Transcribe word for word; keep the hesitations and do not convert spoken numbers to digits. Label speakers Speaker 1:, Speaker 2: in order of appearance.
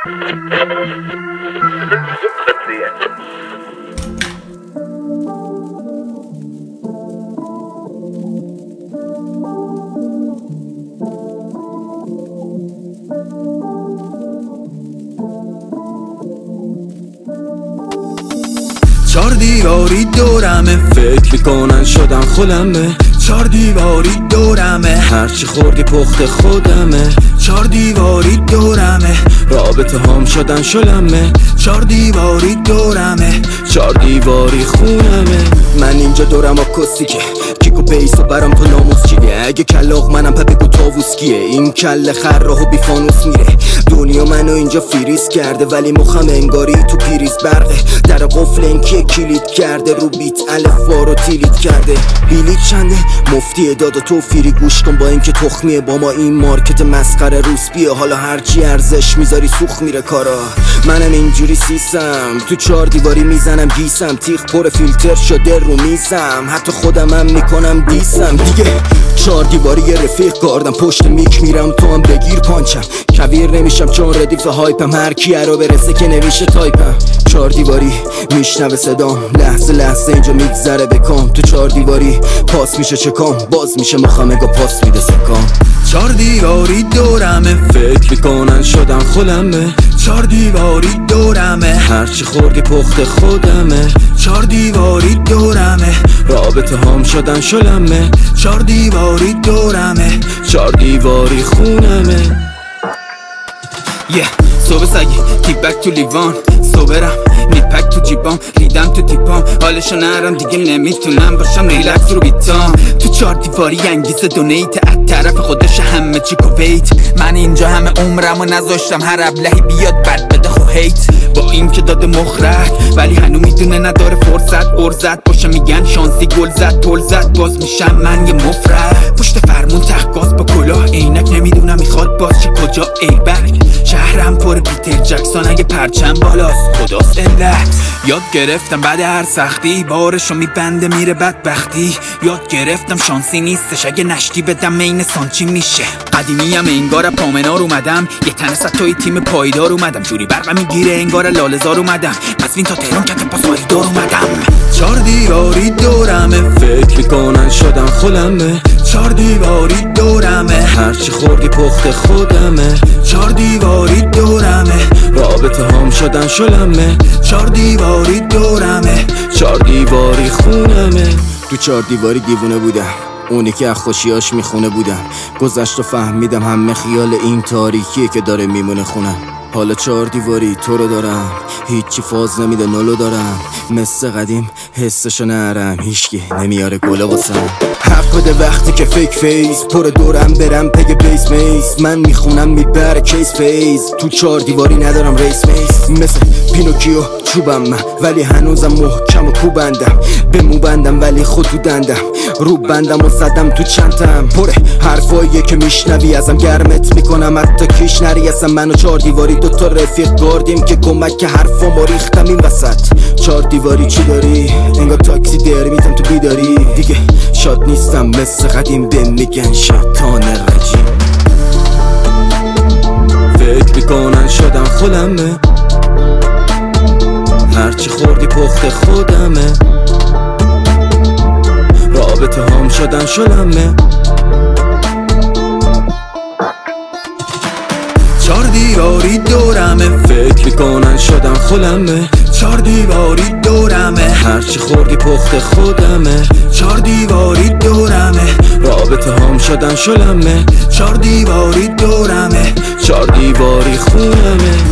Speaker 1: چار دیواری دورمه، فکر میکنن شدم خودمه. چار دیواری دورمه، هرچی خوردی پخت خودمه. چار دیواری دورمه، رابطه هم شدن شلمه. چار دیواری دورمه، چار دیواری خونمه. من اینجا دورم ها کسیکه، کیکو پیسو برام تو ناموس چیه. اگه کلاغ منم پا بگو تاووز کیه. این کل خر راهو بی فانوس میره. دنیا منو اینجا فریز کرده، ولی مخم انگاری تو پیریز برقه. در قفل این که کلید کرده، رو بیت الفا رو تیلیت کرده. بیلیت چنده مفتی داد و تو فیری گوش کن. با اینکه تخمیه با ما این مارکت مسخره روس بیه. حالا هرچی ارزش میذاری سوخ میره کارا. منم اینجوری سیسم، تو چار دیواری میزنم گیسم. تیغ پر فیلتر شده رو میزم، حتی خودمم میکنم دیسم. دیگه چار دیواری یه رفیق گاردم، پشت میک میرم تو هم بگیر پانچم. کویر نمیشم چون ردیف هایپم، هر کیه رو برسه که نمیشه تایپم. چار دیواری میشنوه صدام، لحظه لحظه اینجا میگذره بکام. تو چار دیواری پاس میشه چکام، باز میشه مخمگا پاس میده سکام. چار دیواری دورمه، فکر میکنن شدم خودمه. چار دیواری دورمه، هرچی خوردی پخت خودمه. چار دیواری دورمه، رابطه هم شدن شلمه. چار دیواری دورمه، چار دیواری خونمه. یه صبح سگی تیک بک تو لیوان، صبحرم نیپک تو جیبام، ریدم تو تیپام. حالشو نرم دیگه نمیتونم باشم ریلکس رو بیتام. تو چار دیواری انگیز دونیت، از طرف خودش همه چی کویت. من اینجا همه عمرمو نذاشتم هر ابلهی بیاد بد بده خو هیت. با این که داده مخرک ولی هنو میدونه نداره فرصت. ارزت باشه میگن شانسی گل زد گل زد، باز میشم من یه مفرد. پشت فرمون تخگاز با کلاه عینک، نمیدونم میخواد باز چه کجا ایبک. شهرم پر پیتر جکسون، اگه پرچم بالاست خداست علت. یاد گرفتم بعد هر سختی بارشو میبنده میره بدبختی. یاد گرفتم شانسی نیستش، اگه نشتی بدم مین سانچی میشه. قدیمیم انگار پامنار اومدم، یه تنه ستای تیم پایدار اومدم. جوری برقم میگیره انگار لالزار اومدم، قزوین تا تهران کت پاس پایدار اومدم. چار دیواری دورمه، فکر میکنن شدم خودمه. چار دیواری دورمه، هرچی خوردی پخت خودمه. چار دیواری دورمه، رابطه هم شدن شلمه. چار دیواری دورمه، چار دیواری خونمه. تو چار دیواری دیوونه بودم، اونی که از خوشیاش میخونه بودم. گذشت و فهمیدم همه خیال این تاریکیه که داره میمونه خونم. حالا چار دیواری تو رو دارم، هیچی فاز نمیده نولو دارم. مثل قدیم حسشو نرم، هیچکی نمیاره گله واسم. حق بده وقتی که فیک فیس پر دورم برم پگ بیس میس. من میخونم میبره کیس فیز، تو چار دیواری ندارم ریس میس. مثل پینوکیو چوبم من ولی هنوزم محکم و کوبندم. به مو بندم ولی خود تو دندم، رو بندم و زدم تو چندم. پره حرفاییه که میشنوی ازم گرمت میکنم حتی کیش نری. اصلا من و چار دیواری دوتا رفیق گاردیم که کمک حرفامو ریختم این وسط. چار دیواری چی داری؟ انگار تاکسی داری میتم تو بیداری. دیگه شاد نیستم مثل قدیم، به میگن شیطان رجیم. فکر میکنن شدم خودمه، هرچی خوردی پخت خودمه. رابطه هم شدن شلمه. چار دیواری دورمه، فکر میکنن شدم خودمه. چار دیواری دورمه، هرچی خوردی پخت خودمه. چار دیواری دورمه، رابطه هم شدن شلمه. چار دیواری دورمه، چار دیواری خونمه.